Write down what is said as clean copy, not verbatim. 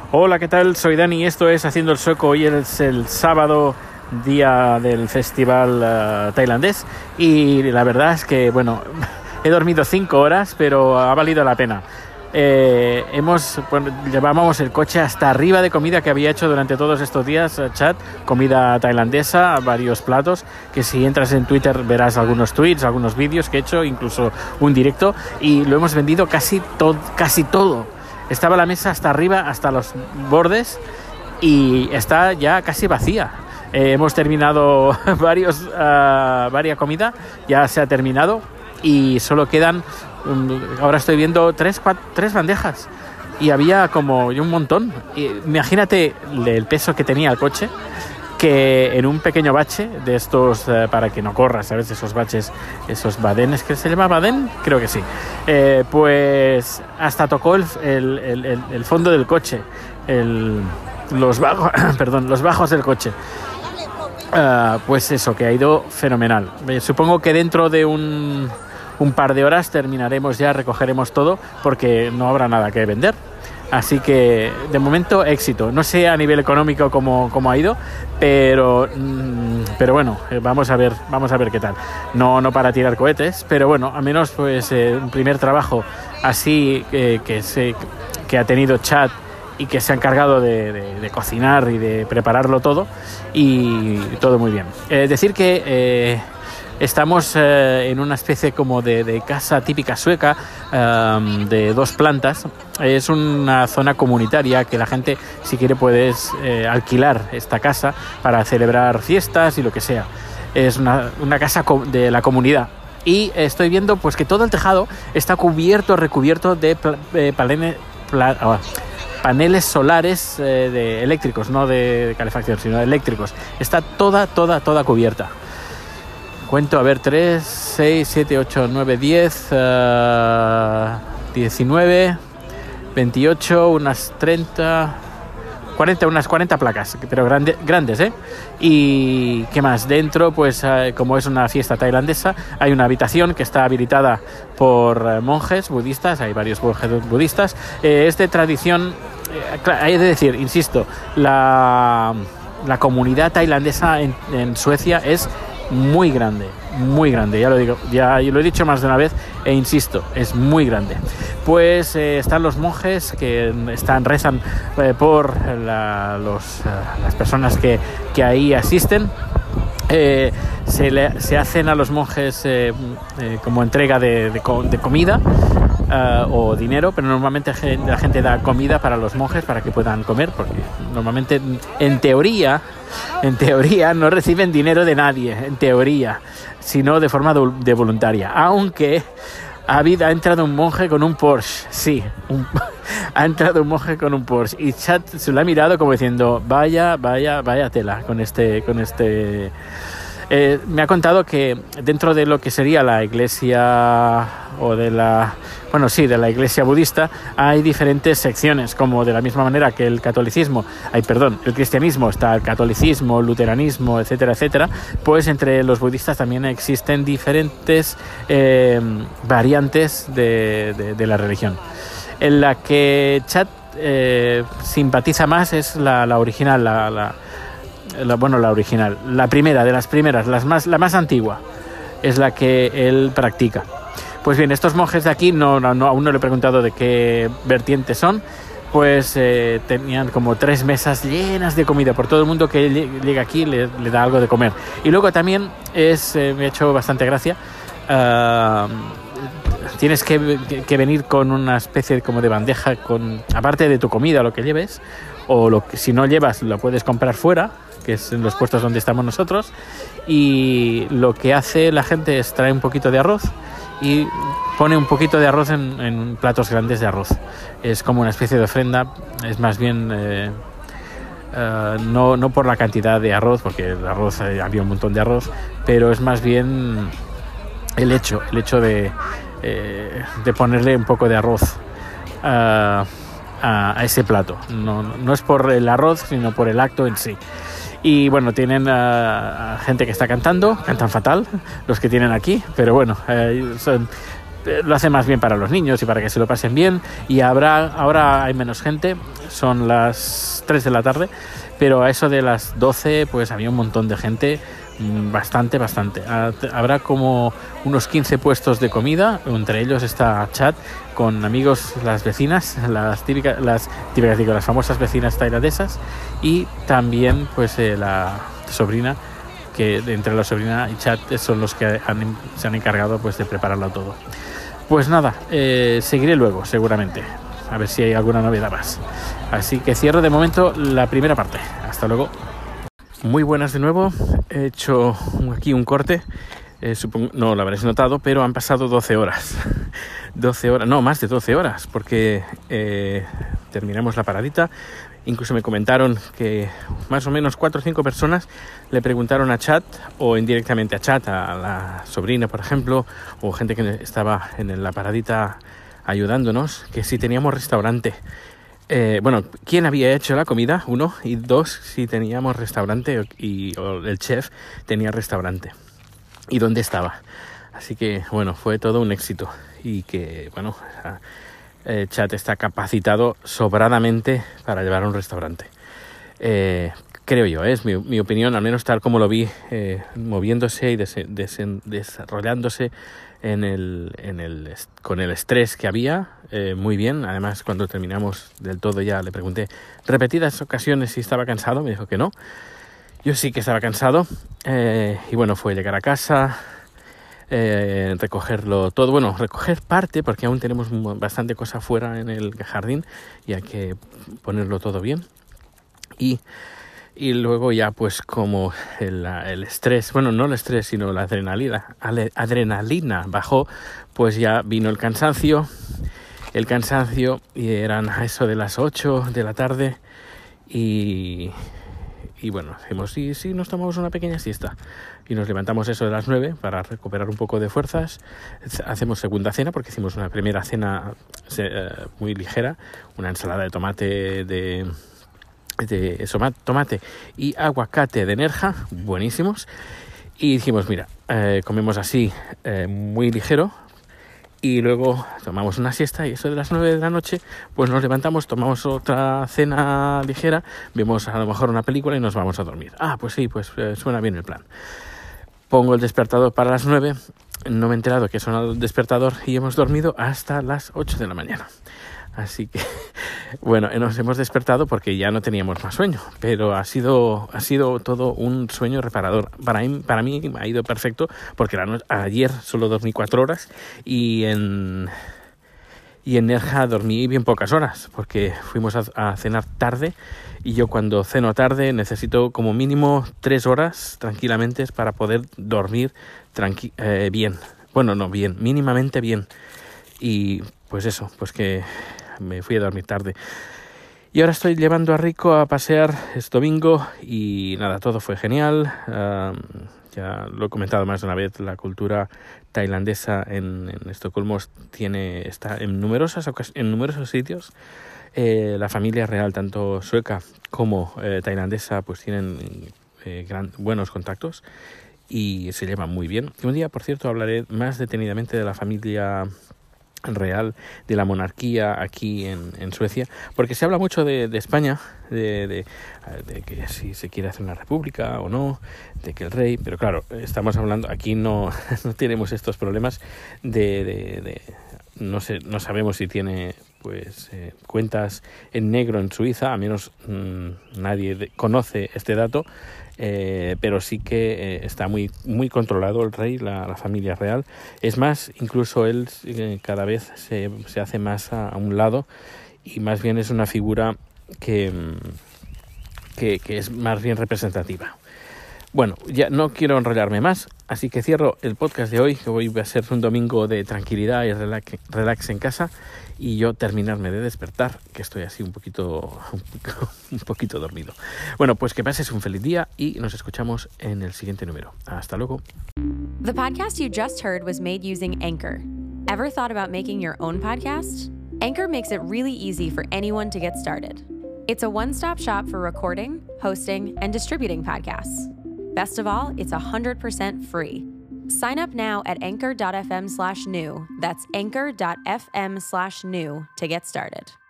Hola, ¿qué tal? Soy Dani y esto es Haciendo el Sueco. Hoy es el sábado, día del festival tailandés, y la verdad es que, bueno, he dormido 5 horas, pero ha valido la pena. Llevábamos el coche hasta arriba de comida que había hecho durante todos estos días, chat, comida tailandesa, varios platos, que si entras en Twitter verás algunos tweets, algunos vídeos que he hecho, incluso un directo, y lo hemos vendido casi todo. Estaba la mesa hasta arriba, hasta los bordes, y está ya casi vacía. Hemos terminado varias comida, ya se ha terminado, y solo quedan, ahora estoy viendo 3 bandejas, y había como un montón. Imagínate el peso que tenía el coche, que en un pequeño bache de estos, para que no corras, ¿sabes? Esos baches, esos badenes, ¿que se llama badén? Creo que sí. Pues hasta tocó el fondo del coche, los bajos del coche. Pues eso, que ha ido fenomenal. Supongo que dentro de un par de horas terminaremos ya, recogeremos todo, porque no habrá nada que vender. Así que, de momento, éxito. No sé a nivel económico cómo ha ido, pero bueno, vamos a ver qué tal. No para tirar cohetes, pero bueno, al menos pues un primer trabajo así que ha tenido Chad y que se ha encargado de cocinar y de prepararlo todo, y todo muy bien. Decir que estamos en una especie como de casa típica sueca, de 2 plantas. Es una zona comunitaria que la gente, si quiere, puedes alquilar esta casa para celebrar fiestas y lo que sea. Es una casa de la comunidad. Y estoy viendo pues que todo el tejado está recubierto de paneles solares eléctricos, no de calefacción, sino de eléctricos. Está toda cubierta. Cuento, a ver, 3, 6, 7, 8, 9, 10, 19, 28, unas 30, 40, unas 40 placas, pero grandes, ¿eh? Y ¿qué más? Dentro, pues como es una fiesta tailandesa, hay una habitación que está habilitada por monjes budistas, hay varios monjes budistas. Es de tradición, hay de decir, insisto, la comunidad tailandesa en Suecia es muy grande, ya lo digo, ya lo he dicho más de una vez e insisto, es muy grande. Pues están los monjes que rezan por las personas que ahí asisten. Se hacen a los monjes como entrega de comida o dinero, pero normalmente la gente da comida para los monjes para que puedan comer, porque normalmente en teoría no reciben dinero de nadie, en teoría, sino de forma de voluntaria. Aunque ha entrado un monje con un Porsche, sí, ha entrado un monje con un Porsche, y Chad se lo ha mirado como diciendo vaya tela con este. Me ha contado que dentro de lo que sería la iglesia de la iglesia budista hay diferentes secciones, como de la misma manera que el cristianismo está el catolicismo, luteranismo, etcétera, pues entre los budistas también existen diferentes variantes de la religión. En la que Chad simpatiza más es la original, la original, la primera de las primeras, la más antigua, es la que él practica. Pues bien, estos monjes de aquí, aún no le he preguntado de qué vertiente son, pues tenían como 3 mesas llenas de comida. Por todo el mundo que llega aquí le da algo de comer. Y luego también me ha hecho bastante gracia, tienes que venir con una especie como de bandeja, aparte de tu comida, lo que lleves, o si no llevas, lo puedes comprar fuera, que es en los puestos donde estamos nosotros, y lo que hace la gente es traer un poquito de arroz y pone un poquito de arroz en platos grandes de arroz. Es como una especie de ofrenda, es más bien no por la cantidad de arroz, porque el arroz, había un montón de arroz, pero es más bien el hecho de ponerle un poco de arroz a ese plato. No es por el arroz, sino por el acto en sí. Y bueno, tienen gente que está cantan fatal los que tienen aquí, pero bueno, lo hace más bien para los niños y para que se lo pasen bien. Y ahora hay menos gente, son las 3 de la tarde, pero a eso de las 12 pues había un montón de gente, bastante. Habrá como unos 15 puestos de comida, entre ellos está Chad con amigos, las vecinas, las famosas vecinas tailandesas, y también pues la sobrina, que entre la sobrina y Chad son los que se han encargado pues de prepararlo todo. Pues nada, seguiré luego seguramente, a ver si hay alguna novedad más. Así que cierro de momento la primera parte. Hasta luego. Muy buenas de nuevo. He hecho aquí un corte. Supongo, no lo habréis notado, pero han pasado 12 horas. 12 horas, no, más de 12 horas, porque terminamos la paradita. Incluso me comentaron que más o menos 4 o 5 personas le preguntaron a Chad, o indirectamente a Chad, a la sobrina, por ejemplo, o gente que estaba en la paradita ayudándonos, que si teníamos restaurante. Bueno, ¿quién había hecho la comida? 1, y 2, si teníamos restaurante, o el chef tenía restaurante. ¿Y dónde estaba? Así que, bueno, fue todo un éxito. Y que, bueno, Chad está capacitado sobradamente para llevar un restaurante. Creo yo, es mi opinión, al menos tal como lo vi, moviéndose y desarrollándose con el estrés que había, muy bien. Además, cuando terminamos del todo ya le pregunté repetidas ocasiones si estaba cansado, me dijo que no. Yo sí que estaba cansado, y bueno, fue llegar a casa, recogerlo todo, bueno, recoger parte, porque aún tenemos bastante cosa fuera en el jardín y hay que ponerlo todo bien. Y luego ya pues como el estrés, bueno, no el estrés, sino la adrenalina bajó, pues ya vino el cansancio, y eran a eso de las 8 de la tarde, y bueno, decimos, sí, nos tomamos una pequeña siesta y nos levantamos eso de las 9 para recuperar un poco de fuerzas. Hacemos segunda cena, porque hicimos una primera cena muy ligera, una ensalada de tomate tomate y aguacate de Nerja, buenísimos, y dijimos, mira, comemos así, muy ligero, y luego tomamos una siesta, y eso de las 9 de la noche pues nos levantamos, tomamos otra cena ligera, vemos a lo mejor una película y nos vamos a dormir. Pues sí, pues suena bien el plan. Pongo el despertador para las 9, no me he enterado que suena el despertador y hemos dormido hasta las 8 de la mañana. Así que, bueno, nos hemos despertado porque ya no teníamos más sueño, pero ha sido todo un sueño reparador. Para mí me ha ido perfecto, porque ayer solo dormí 4 horas y en Nerja dormí bien pocas horas, porque fuimos a cenar tarde, y yo cuando ceno tarde necesito como mínimo 3 horas tranquilamente para poder dormir bien. Bueno, no bien, mínimamente bien. Y pues eso, pues que me fui a dormir tarde. Y ahora estoy llevando a Rico a pasear, es domingo, y nada, todo fue genial. Ya lo he comentado más de una vez, la cultura tailandesa en Estocolmo está en numerosos sitios. La familia real, tanto sueca como tailandesa, pues tienen buenos contactos y se llevan muy bien. Un día, por cierto, hablaré más detenidamente de la familia real, de la monarquía aquí en Suecia, porque se habla mucho de España, de que si se quiere hacer una república o no, de que el rey, pero claro, estamos hablando, aquí no tenemos estos problemas no sabemos si tiene pues cuentas en negro en Suiza, a menos nadie conoce este dato, pero sí que está muy, muy controlado el rey, la familia real. Es más, incluso él cada vez se hace más a un lado, y más bien es una figura que es más bien representativa. Bueno, ya no quiero enrollarme más, así que cierro el podcast de hoy, que hoy va a ser un domingo de tranquilidad y relax en casa, y yo terminarme de despertar, que estoy así un poquito dormido. Bueno, pues que pases un feliz día y nos escuchamos en el siguiente número. Hasta luego. The podcast you just heard was made using Anchor. Ever thought about making your own podcast? Anchor makes it really easy for anyone to get started. It's a one-stop shop for recording, hosting, and distributing podcasts. Best of all, it's 100% free. Sign up now at anchor.fm/new. That's anchor.fm/new to get started.